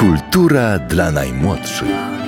Kultura dla najmłodszych.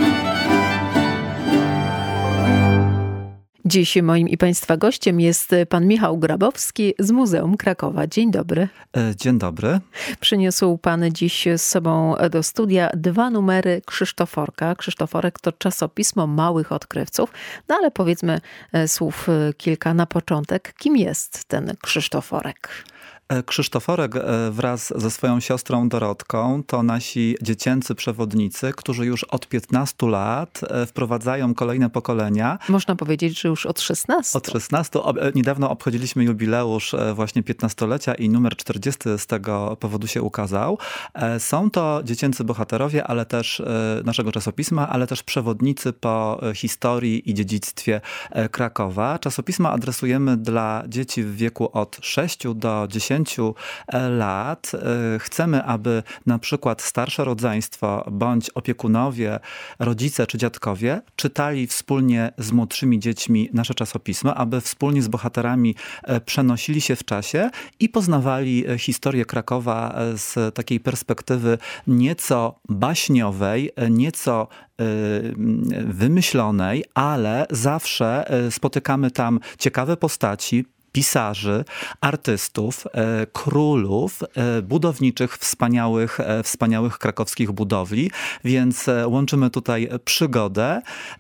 Dziś moim i Państwa gościem jest pan Michał Grabowski z Muzeum Krakowa. Dzień dobry. Dzień dobry. Przyniósł pan dziś z sobą do studia 2 numery Krzysztoforka. Krzysztoforek to czasopismo małych odkrywców. No ale powiedzmy słów kilka na początek. Kim jest ten Krzysztoforek? Krzysztoforek wraz ze swoją siostrą Dorotką to nasi dziecięcy przewodnicy, którzy już od 15 lat wprowadzają kolejne pokolenia. Można powiedzieć, że już od 16. Od 16. Niedawno obchodziliśmy jubileusz właśnie 15-lecia i numer 40 z tego powodu się ukazał. Są to dziecięcy bohaterowie, ale też naszego czasopisma, ale też przewodnicy po historii i dziedzictwie Krakowa. Czasopisma adresujemy dla dzieci w wieku od 6 do 10 lat. Chcemy, aby na przykład starsze rodzeństwo bądź opiekunowie, rodzice czy dziadkowie czytali wspólnie z młodszymi dziećmi nasze czasopismo, aby wspólnie z bohaterami przenosili się w czasie i poznawali historię Krakowa z takiej perspektywy nieco baśniowej, nieco wymyślonej, ale zawsze spotykamy tam ciekawe postaci, pisarzy, artystów, królów, budowniczych wspaniałych krakowskich budowli, więc łączymy tutaj przygodę,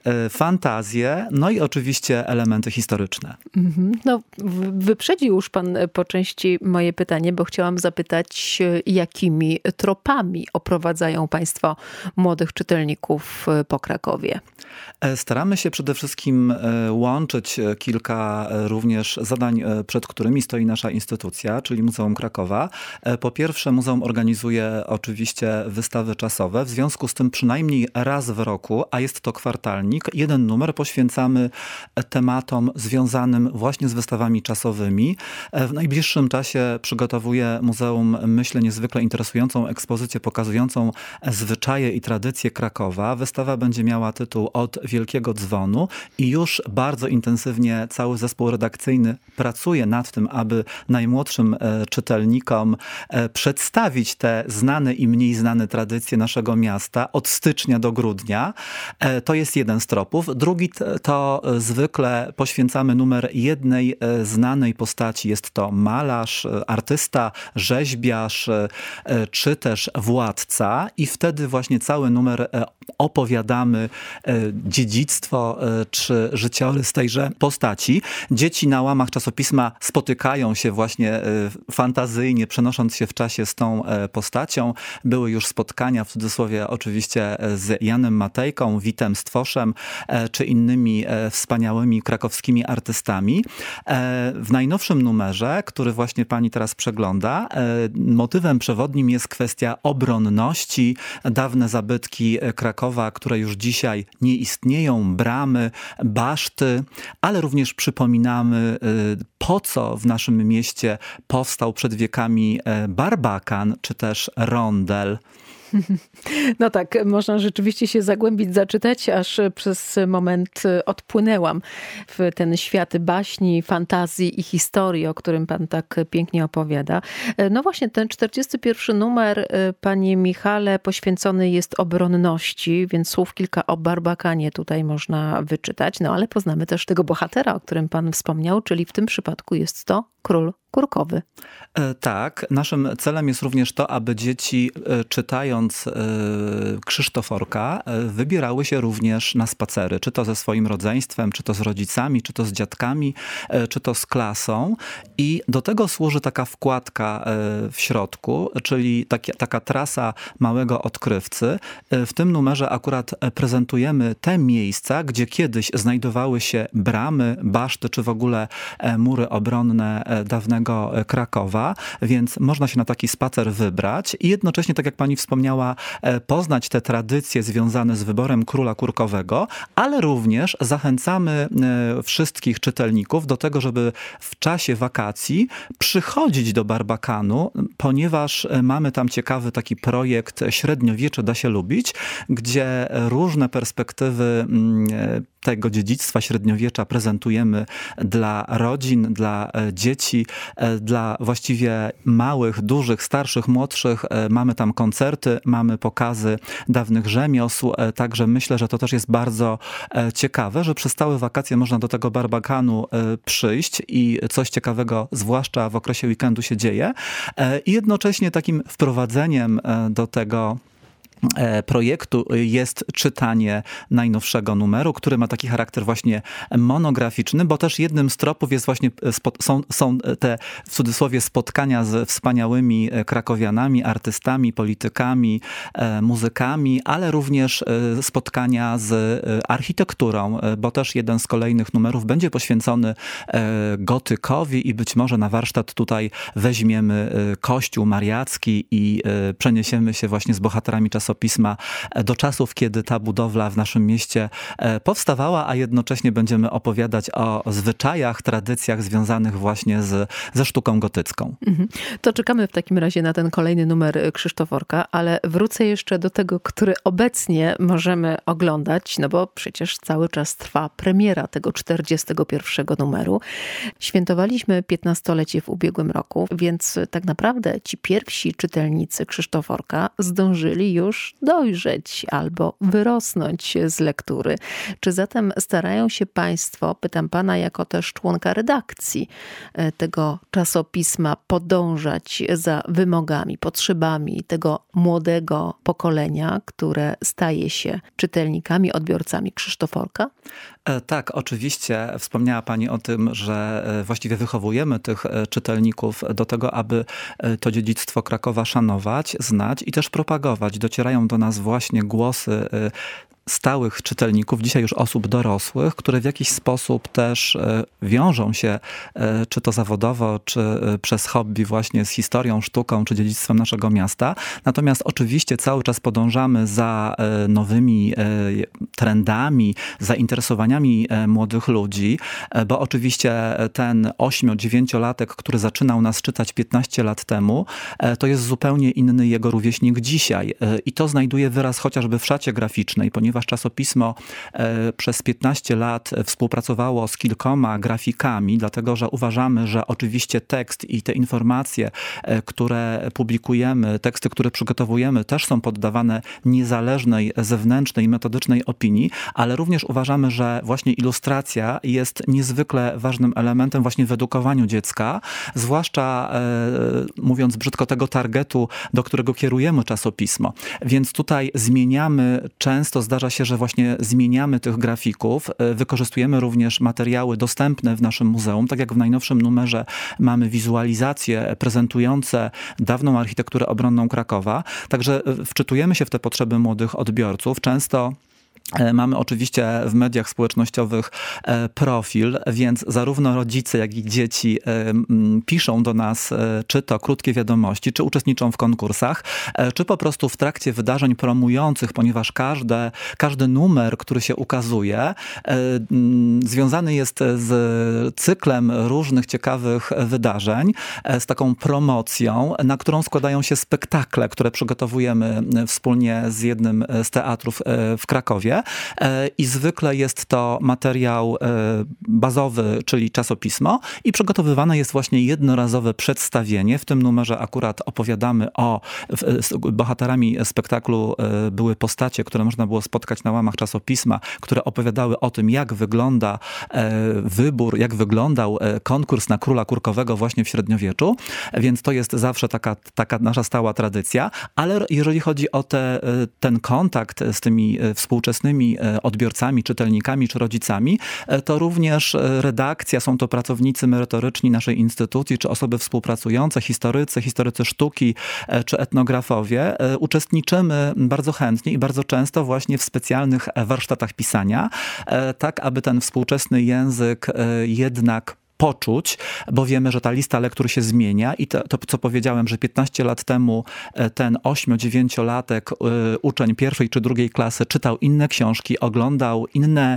fantazję, no i oczywiście elementy historyczne. No, wyprzedził już pan po części moje pytanie, bo chciałam zapytać, jakimi tropami oprowadzają państwo młodych czytelników po Krakowie? Staramy się przede wszystkim łączyć kilka również zadań, przed którymi stoi nasza instytucja, czyli Muzeum Krakowa. Po pierwsze, muzeum organizuje oczywiście wystawy czasowe. W związku z tym przynajmniej raz w roku, a jest to kwartalnik, jeden numer poświęcamy tematom związanym właśnie z wystawami czasowymi. W najbliższym czasie przygotowuje muzeum, myślę, niezwykle interesującą ekspozycję pokazującą zwyczaje i tradycje Krakowa. Wystawa będzie miała tytuł Od Wielkiego Dzwonu i już bardzo intensywnie cały zespół redakcyjny pracuje nad tym, aby najmłodszym czytelnikom przedstawić te znane i mniej znane tradycje naszego miasta od stycznia do grudnia. To jest jeden z tropów. Drugi to zwykle poświęcamy numer jednej znanej postaci. Jest to malarz, artysta, rzeźbiarz, czy też władca i wtedy właśnie cały numer opowiadamy dziedzictwo czy życiorys tejże postaci. Dzieci na łamach czasopisma spotykają się właśnie fantazyjnie, przenosząc się w czasie z tą postacią. Były już spotkania, w cudzysłowie oczywiście, z Janem Matejką, Witem Stwoszem, czy innymi wspaniałymi krakowskimi artystami. W najnowszym numerze, który właśnie pani teraz przegląda, motywem przewodnim jest kwestia obronności. Dawne zabytki Krakowa, które już dzisiaj nie istnieją, bramy, baszty, ale również przypominamy, po co w naszym mieście powstał przed wiekami barbakan, czy też rondel. No tak, można rzeczywiście się zagłębić, zaczytać, aż przez moment odpłynęłam w ten świat baśni, fantazji i historii, o którym pan tak pięknie opowiada. No właśnie, ten 41 numer, panie Michale, poświęcony jest obronności, więc słów kilka o barbakanie tutaj można wyczytać. No ale poznamy też tego bohatera, o którym pan wspomniał, czyli w tym przypadku jest to król Kurkowy. Tak, naszym celem jest również to, aby dzieci czytając Krzysztoforka wybierały się również na spacery, czy to ze swoim rodzeństwem, czy to z rodzicami, czy to z dziadkami, czy to z klasą i do tego służy taka wkładka w środku, czyli taka trasa małego odkrywcy. W tym numerze akurat prezentujemy te miejsca, gdzie kiedyś znajdowały się bramy, baszty, czy w ogóle mury obronne dawnego Krakowa, więc można się na taki spacer wybrać i jednocześnie, tak jak pani wspomniała, poznać te tradycje związane z wyborem króla kurkowego, ale również zachęcamy wszystkich czytelników do tego, żeby w czasie wakacji przychodzić do Barbakanu, ponieważ mamy tam ciekawy taki projekt Średniowiecze da się lubić, gdzie różne perspektywy tego dziedzictwa średniowiecza prezentujemy dla rodzin, dla dzieci, dla właściwie małych, dużych, starszych, młodszych. Mamy tam koncerty, mamy pokazy dawnych rzemiosł, także myślę, że to też jest bardzo ciekawe, że przez całe wakacje można do tego Barbakanu przyjść i coś ciekawego, zwłaszcza w okresie weekendu, się dzieje. I jednocześnie takim wprowadzeniem do tego projektu jest czytanie najnowszego numeru, który ma taki charakter właśnie monograficzny, bo też jednym z tropów jest właśnie, są te w cudzysłowie spotkania z wspaniałymi krakowianami, artystami, politykami, muzykami, ale również spotkania z architekturą, bo też jeden z kolejnych numerów będzie poświęcony gotykowi i być może na warsztat tutaj weźmiemy kościół mariacki i przeniesiemy się właśnie z bohaterami czasopisma do czasów, kiedy ta budowla w naszym mieście powstawała, a jednocześnie będziemy opowiadać o zwyczajach, tradycjach związanych właśnie ze sztuką gotycką. To czekamy w takim razie na ten kolejny numer Krzysztoforka, ale wrócę jeszcze do tego, który obecnie możemy oglądać, no bo przecież cały czas trwa premiera tego 41 numeru. Świętowaliśmy 15-lecie w ubiegłym roku, więc tak naprawdę ci pierwsi czytelnicy Krzysztoforka zdążyli już dojrzeć albo wyrosnąć z lektury. Czy zatem starają się państwo, pytam pana jako też członka redakcji tego czasopisma, podążać za wymogami, potrzebami tego młodego pokolenia, które staje się czytelnikami, odbiorcami Krzysztoforka? Tak, oczywiście. Wspomniała pani o tym, że właściwie wychowujemy tych czytelników do tego, aby to dziedzictwo Krakowa szanować, znać i też propagować. Docierają do nas właśnie głosy stałych czytelników, dzisiaj już osób dorosłych, które w jakiś sposób też wiążą się, czy to zawodowo, czy przez hobby właśnie z historią, sztuką, czy dziedzictwem naszego miasta. Natomiast oczywiście cały czas podążamy za nowymi trendami, zainteresowaniami młodych ludzi, bo oczywiście ten 8-9-latek, który zaczynał nas czytać 15 lat temu, to jest zupełnie inny jego rówieśnik dzisiaj. I to znajduje wyraz chociażby w szacie graficznej, ponieważ czasopismo przez 15 lat współpracowało z kilkoma grafikami, dlatego że uważamy, że oczywiście tekst i te informacje, które publikujemy, teksty, które przygotowujemy, też są poddawane niezależnej, zewnętrznej, metodycznej opinii, ale również uważamy, że właśnie ilustracja jest niezwykle ważnym elementem właśnie w edukowaniu dziecka, zwłaszcza mówiąc brzydko tego targetu, do którego kierujemy czasopismo. Więc tutaj zmieniamy, często zdarza się, że właśnie zmieniamy tych grafików, wykorzystujemy również materiały dostępne w naszym muzeum, tak jak w najnowszym numerze mamy wizualizacje prezentujące dawną architekturę obronną Krakowa, także wczytujemy się w te potrzeby młodych odbiorców. Często mamy oczywiście w mediach społecznościowych profil, więc zarówno rodzice, jak i dzieci piszą do nas czy to krótkie wiadomości, czy uczestniczą w konkursach, czy po prostu w trakcie wydarzeń promujących, ponieważ każdy numer, który się ukazuje, związany jest z cyklem różnych ciekawych wydarzeń, z taką promocją, na którą składają się spektakle, które przygotowujemy wspólnie z jednym z teatrów w Krakowie. I zwykle jest to materiał bazowy, czyli czasopismo, i przygotowywane jest właśnie jednorazowe przedstawienie. W tym numerze akurat opowiadamy bohaterami spektaklu były postacie, które można było spotkać na łamach czasopisma, które opowiadały o tym, jak wygląda wybór, jak wyglądał konkurs na króla kurkowego właśnie w średniowieczu, więc to jest zawsze taka nasza stała tradycja, ale jeżeli chodzi o ten kontakt z tymi współczesnymi odbiorcami, czytelnikami czy rodzicami, to również redakcja, są to pracownicy merytoryczni naszej instytucji, czy osoby współpracujące, historycy sztuki, czy etnografowie. Uczestniczymy bardzo chętnie i bardzo często właśnie w specjalnych warsztatach pisania, tak aby ten współczesny język jednak poczuć, bo wiemy, że ta lista lektur się zmienia i to co powiedziałem, że 15 lat temu ten 8-9-latek uczeń pierwszej czy drugiej klasy czytał inne książki, oglądał inne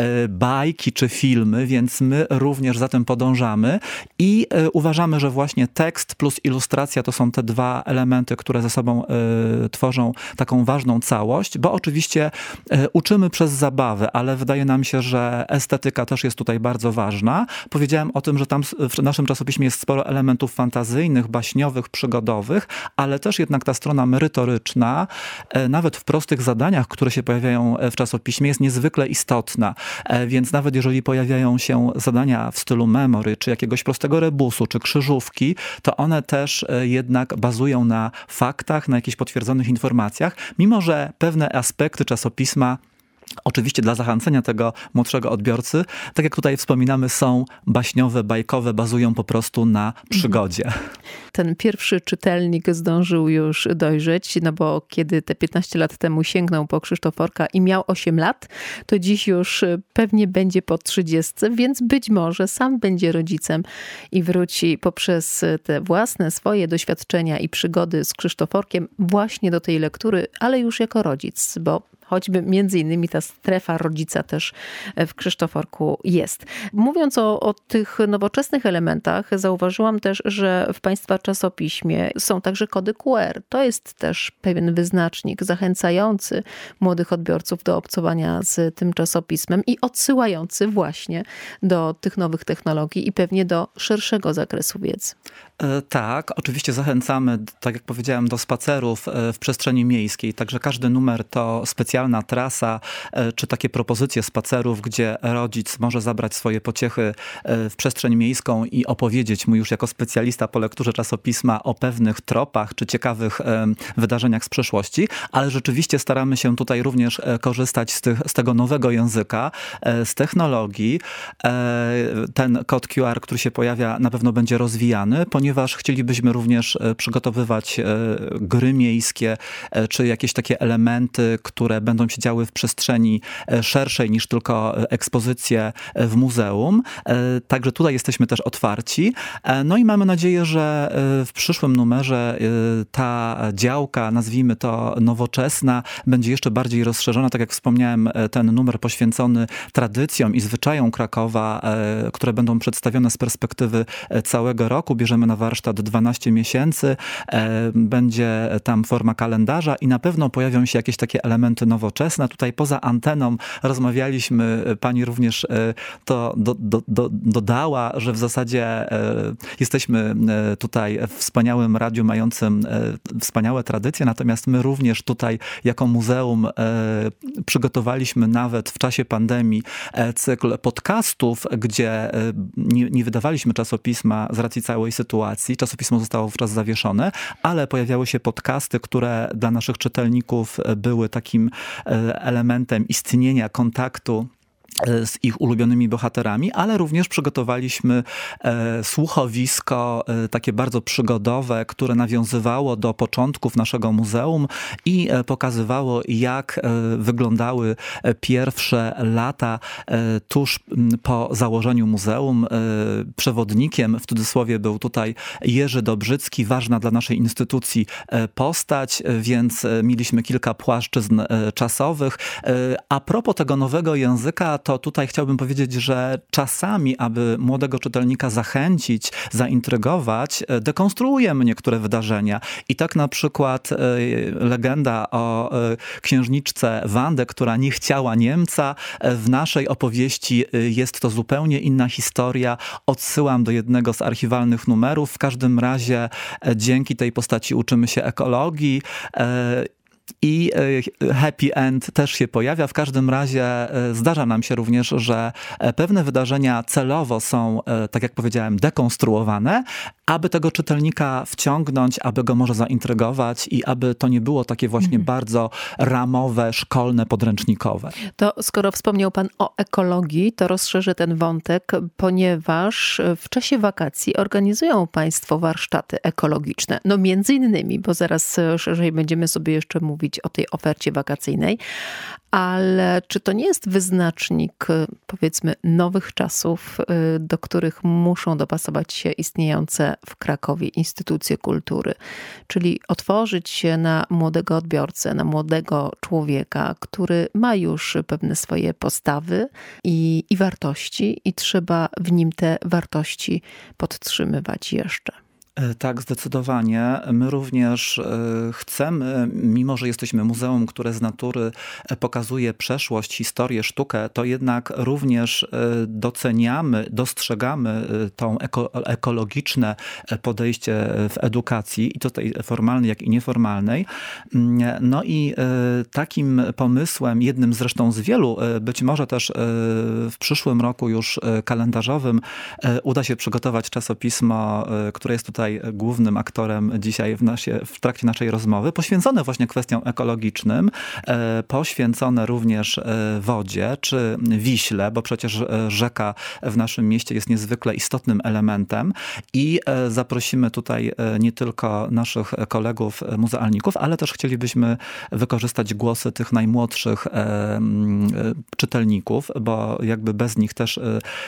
bajki czy filmy, więc my również za tym podążamy i uważamy, że właśnie tekst plus ilustracja to są te dwa elementy, które ze sobą tworzą taką ważną całość, bo oczywiście uczymy przez zabawę, ale wydaje nam się, że estetyka też jest tutaj bardzo ważna. Powiedziałem o tym, że tam w naszym czasopiśmie jest sporo elementów fantazyjnych, baśniowych, przygodowych, ale też jednak ta strona merytoryczna, nawet w prostych zadaniach, które się pojawiają w czasopiśmie, jest niezwykle istotna. Więc nawet jeżeli pojawiają się zadania w stylu memory, czy jakiegoś prostego rebusu, czy krzyżówki, to one też jednak bazują na faktach, na jakichś potwierdzonych informacjach, mimo że pewne aspekty czasopisma oczywiście dla zachęcenia tego młodszego odbiorcy, tak jak tutaj wspominamy, są baśniowe, bajkowe, bazują po prostu na przygodzie. Ten pierwszy czytelnik zdążył już dojrzeć, no bo kiedy te 15 lat temu sięgnął po Krzysztoforka i miał 8 lat, to dziś już pewnie będzie po 30, więc być może sam będzie rodzicem i wróci poprzez te własne swoje doświadczenia i przygody z Krzysztoforkiem właśnie do tej lektury, ale już jako rodzic, bo choćby między innymi ta strefa rodzica też w Krzysztoforku jest. Mówiąc o tych nowoczesnych elementach, zauważyłam też, że w Państwa czasopiśmie są także kody QR. To jest też pewien wyznacznik zachęcający młodych odbiorców do obcowania z tym czasopismem i odsyłający właśnie do tych nowych technologii i pewnie do szerszego zakresu wiedzy. Tak, oczywiście zachęcamy, tak jak powiedziałem, do spacerów w przestrzeni miejskiej. Także każdy numer to specjalna trasa, czy takie propozycje spacerów, gdzie rodzic może zabrać swoje pociechy w przestrzeń miejską i opowiedzieć mu już jako specjalista po lekturze czasopisma o pewnych tropach, czy ciekawych wydarzeniach z przeszłości, ale rzeczywiście staramy się tutaj również korzystać z tego nowego języka, z technologii. Ten kod QR, który się pojawia, na pewno będzie rozwijany, ponieważ chcielibyśmy również przygotowywać gry miejskie, czy jakieś takie elementy, które będą się działy w przestrzeni szerszej niż tylko ekspozycje w muzeum. Także tutaj jesteśmy też otwarci. No i mamy nadzieję, że w przyszłym numerze ta działka, nazwijmy to nowoczesna, będzie jeszcze bardziej rozszerzona. Tak jak wspomniałem, ten numer poświęcony tradycjom i zwyczajom Krakowa, które będą przedstawione z perspektywy całego roku. Bierzemy na warsztat 12 miesięcy. Będzie tam forma kalendarza i na pewno pojawią się jakieś takie elementy nowoczesne. Tutaj poza anteną rozmawialiśmy, pani również to dodała, że w zasadzie jesteśmy tutaj w wspaniałym radiu mającym wspaniałe tradycje, natomiast my również tutaj jako muzeum przygotowaliśmy nawet w czasie pandemii cykl podcastów, gdzie nie wydawaliśmy czasopisma z racji całej sytuacji. Czasopismo zostało wówczas zawieszone, ale pojawiały się podcasty, które dla naszych czytelników były takim elementem istnienia, kontaktu z ich ulubionymi bohaterami, ale również przygotowaliśmy słuchowisko takie bardzo przygodowe, które nawiązywało do początków naszego muzeum i pokazywało, jak wyglądały pierwsze lata tuż po założeniu muzeum. Przewodnikiem, w cudzysłowie, był tutaj Jerzy Dobrzycki, ważna dla naszej instytucji postać, więc mieliśmy kilka płaszczyzn czasowych. A propos tego nowego języka, to tutaj chciałbym powiedzieć, że czasami, aby młodego czytelnika zachęcić, zaintrygować, dekonstruujemy niektóre wydarzenia. I tak na przykład legenda o księżniczce Wandę, która nie chciała Niemca. W naszej opowieści jest to zupełnie inna historia. Odsyłam do jednego z archiwalnych numerów. W każdym razie dzięki tej postaci uczymy się ekologii. I happy end też się pojawia. W każdym razie zdarza nam się również, że pewne wydarzenia celowo są, tak jak powiedziałem, dekonstruowane aby tego czytelnika wciągnąć, aby go może zaintrygować i aby to nie było takie właśnie bardzo ramowe, szkolne, podręcznikowe. To skoro wspomniał pan o ekologii, to rozszerzę ten wątek, ponieważ w czasie wakacji organizują państwo warsztaty ekologiczne. No między innymi, bo zaraz szerzej będziemy sobie jeszcze mówić o tej ofercie wakacyjnej, ale czy to nie jest wyznacznik, powiedzmy, nowych czasów, do których muszą dopasować się istniejące w Krakowie instytucje kultury? Czyli otworzyć się na młodego odbiorcę, na młodego człowieka, który ma już pewne swoje postawy i wartości i trzeba w nim te wartości podtrzymywać jeszcze. Tak, zdecydowanie. My również chcemy, mimo że jesteśmy muzeum, które z natury pokazuje przeszłość, historię, sztukę, to jednak również doceniamy, dostrzegamy to ekologiczne podejście w edukacji, i tutaj formalnej, jak i nieformalnej. No i takim pomysłem, jednym zresztą z wielu, być może też w przyszłym roku już kalendarzowym, uda się przygotować czasopismo, które jest tutaj głównym aktorem dzisiaj w trakcie naszej rozmowy, poświęcone właśnie kwestiom ekologicznym, poświęcone również wodzie czy Wiśle, bo przecież rzeka w naszym mieście jest niezwykle istotnym elementem i zaprosimy tutaj nie tylko naszych kolegów muzealników, ale też chcielibyśmy wykorzystać głosy tych najmłodszych czytelników, bo jakby bez nich też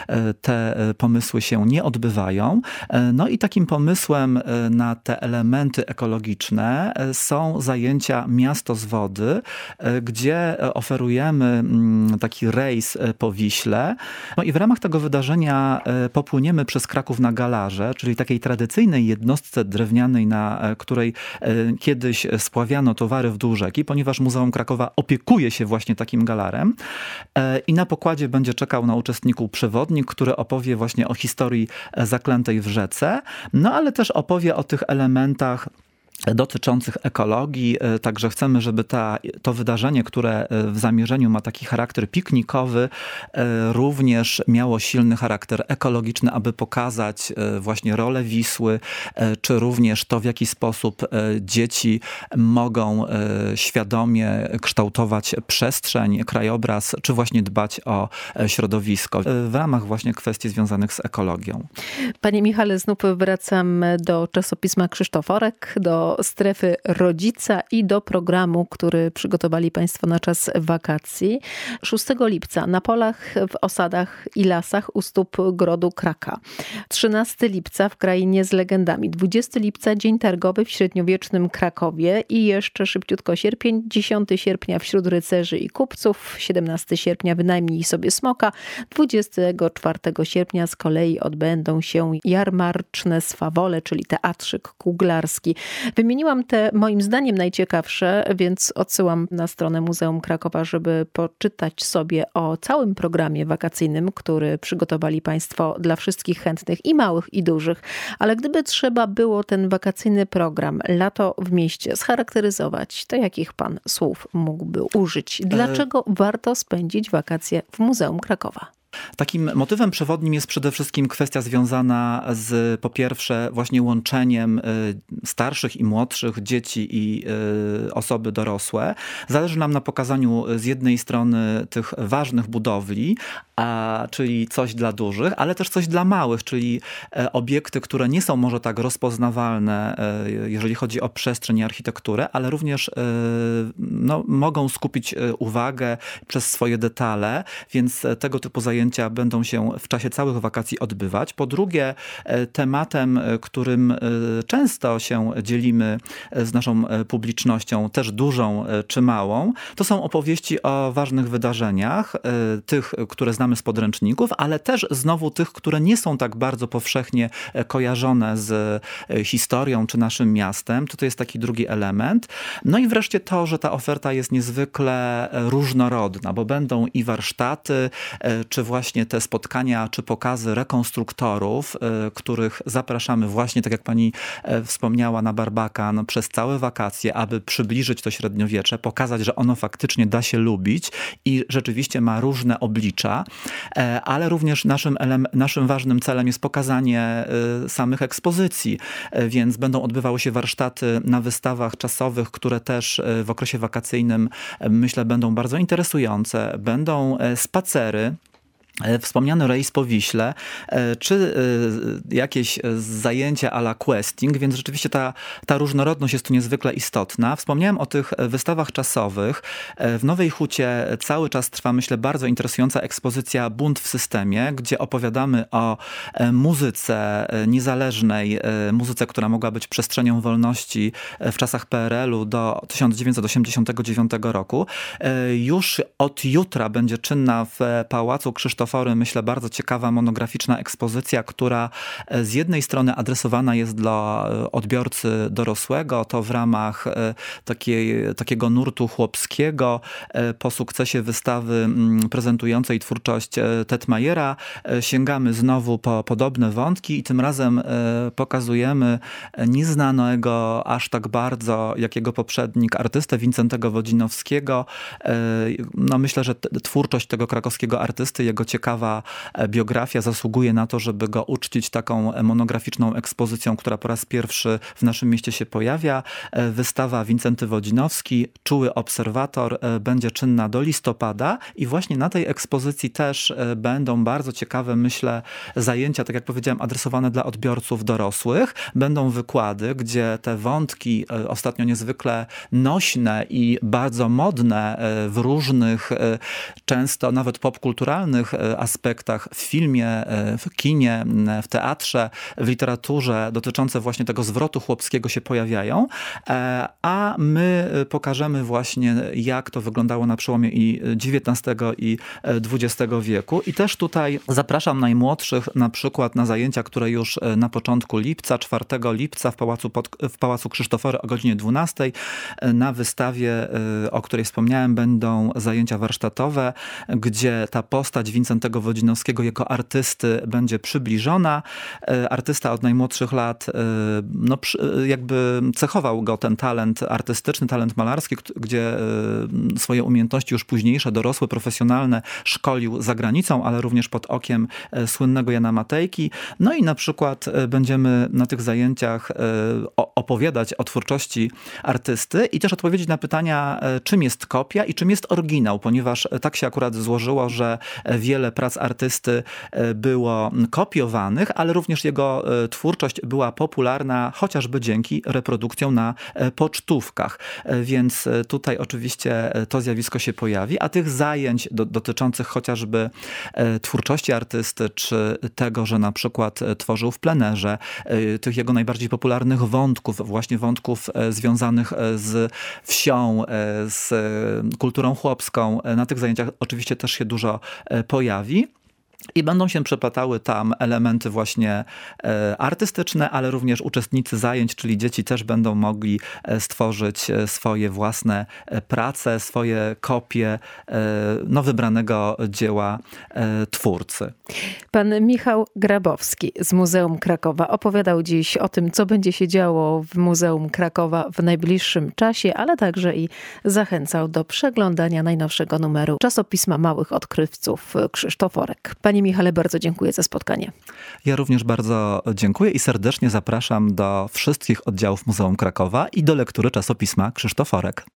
te pomysły się nie odbywają. No i takim pomysłem na te elementy ekologiczne są zajęcia Miasto z wody, gdzie oferujemy taki rejs po Wiśle. No i w ramach tego wydarzenia popłyniemy przez Kraków na galarze, czyli takiej tradycyjnej jednostce drewnianej, na której kiedyś spławiano towary w dół rzeki, ponieważ Muzeum Krakowa opiekuje się właśnie takim galarem. I na pokładzie będzie czekał na uczestników przewodnik, który opowie właśnie o historii zaklętej w rzece, no ale też opowie o tych elementach dotyczących ekologii. Także chcemy, żeby to wydarzenie, które w zamierzeniu ma taki charakter piknikowy, również miało silny charakter ekologiczny, aby pokazać właśnie rolę Wisły, czy również to, w jaki sposób dzieci mogą świadomie kształtować przestrzeń, krajobraz, czy właśnie dbać o środowisko w ramach właśnie kwestii związanych z ekologią. Panie Michale, znów wracam do czasopisma Krzysztof Orek, do strefy rodzica i do programu, który przygotowali państwo na czas wakacji. 6 lipca na polach, w osadach i lasach u stóp Grodu Kraka. 13 lipca w Krainie z legendami. 20 lipca Dzień Targowy w średniowiecznym Krakowie i jeszcze szybciutko sierpień. 10 sierpnia wśród rycerzy i kupców. 17 sierpnia wynajmij sobie smoka. 24 sierpnia z kolei odbędą się jarmarczne swawole, czyli teatrzyk kuglarski. Wymieniłam te moim zdaniem najciekawsze, więc odsyłam na stronę Muzeum Krakowa, żeby poczytać sobie o całym programie wakacyjnym, który przygotowali państwo dla wszystkich chętnych i małych i dużych. Ale gdyby trzeba było ten wakacyjny program Lato w mieście scharakteryzować, to jakich pan słów mógłby użyć? Dlaczego warto spędzić wakacje w Muzeum Krakowa? Takim motywem przewodnim jest przede wszystkim kwestia związana z, po pierwsze, właśnie łączeniem starszych i młodszych, dzieci i osoby dorosłe. Zależy nam na pokazaniu z jednej strony tych ważnych budowli, czyli coś dla dużych, ale też coś dla małych, czyli obiekty, które nie są może tak rozpoznawalne, jeżeli chodzi o przestrzeń i architekturę, ale również mogą skupić uwagę przez swoje detale, więc tego typu zajęcia będą się w czasie całych wakacji odbywać. Po drugie, tematem, którym często się dzielimy z naszą publicznością, też dużą czy małą, to są opowieści o ważnych wydarzeniach, tych, które znamy z podręczników, ale też znowu tych, które nie są tak bardzo powszechnie kojarzone z historią czy naszym miastem. To jest taki drugi element. No i wreszcie to, że ta oferta jest niezwykle różnorodna, bo będą i warsztaty, czy właśnie właśnie te spotkania czy pokazy rekonstruktorów, których zapraszamy właśnie, tak jak pani wspomniała, na Barbakan przez całe wakacje, aby przybliżyć to średniowiecze, pokazać, że ono faktycznie da się lubić i rzeczywiście ma różne oblicza, ale również naszym ważnym celem jest pokazanie samych ekspozycji, więc będą odbywały się warsztaty na wystawach czasowych, które też w okresie wakacyjnym, myślę, będą bardzo interesujące. Będą spacery, wspomniany rejs po Wiśle, czy jakieś zajęcia à la questing, więc rzeczywiście ta różnorodność jest tu niezwykle istotna. Wspomniałem o tych wystawach czasowych. W Nowej Hucie cały czas trwa, myślę, bardzo interesująca ekspozycja Bunt w systemie, gdzie opowiadamy o muzyce niezależnej, muzyce, która mogła być przestrzenią wolności w czasach PRL-u do 1989 roku. Już od jutra będzie czynna w Pałacu Krzysztofory, myślę, bardzo ciekawa monograficzna ekspozycja, która z jednej strony adresowana jest dla odbiorcy dorosłego, to w ramach takiego nurtu chłopskiego po sukcesie wystawy prezentującej twórczość Tetmajera sięgamy znowu po podobne wątki i tym razem pokazujemy nieznanego aż tak bardzo jak jego poprzednik artystę Wincentego Wodzinowskiego. No myślę, że twórczość tego krakowskiego artysty, jego ciekawa biografia zasługuje na to, żeby go uczcić taką monograficzną ekspozycją, która po raz pierwszy w naszym mieście się pojawia. Wystawa Wincenty Wodzinowski, Czuły obserwator, będzie czynna do listopada i właśnie na tej ekspozycji też będą bardzo ciekawe, myślę, zajęcia, tak jak powiedziałem, adresowane dla odbiorców dorosłych. Będą wykłady, gdzie te wątki ostatnio niezwykle nośne i bardzo modne w różnych, często nawet popkulturalnych aspektach w filmie, w kinie, w teatrze, w literaturze dotyczące właśnie tego zwrotu chłopskiego się pojawiają, a my pokażemy właśnie, jak to wyglądało na przełomie i XIX i XX wieku. I też tutaj zapraszam najmłodszych na przykład na zajęcia, które już na początku lipca, 4 lipca w Pałacu Krzysztofory o godzinie 12 na wystawie, o której wspomniałem, będą zajęcia warsztatowe, gdzie ta postać Wincentego Wodzinowskiego, jego artysty, będzie przybliżona. Artysta od najmłodszych lat, no, jakby cechował go ten talent artystyczny, talent malarski, gdzie swoje umiejętności już późniejsze, dorosłe, profesjonalne szkolił za granicą, ale również pod okiem słynnego Jana Matejki. No i na przykład będziemy na tych zajęciach opowiadać o twórczości artysty i też odpowiedzieć na pytania, czym jest kopia i czym jest oryginał, ponieważ tak się akurat złożyło, że wiele prac artysty było kopiowanych, ale również jego twórczość była popularna chociażby dzięki reprodukcjom na pocztówkach. Więc tutaj oczywiście to zjawisko się pojawi, a tych zajęć dotyczących chociażby twórczości artysty, czy tego, że na przykład tworzył w plenerze, tych jego najbardziej popularnych wątków, właśnie wątków związanych z wsią, z kulturą chłopską, na tych zajęciach oczywiście też się dużo pojawi. I będą się przeplatały tam elementy właśnie artystyczne, ale również uczestnicy zajęć, czyli dzieci też będą mogli stworzyć swoje własne prace, swoje kopie wybranego dzieła twórcy. Pan Michał Grabowski z Muzeum Krakowa opowiadał dziś o tym, co będzie się działo w Muzeum Krakowa w najbliższym czasie, ale także i zachęcał do przeglądania najnowszego numeru czasopisma Małych Odkrywców Krzysztoforek. Panie Michale, bardzo dziękuję za spotkanie. Ja również bardzo dziękuję i serdecznie zapraszam do wszystkich oddziałów Muzeum Krakowa i do lektury czasopisma Krzysztoforek.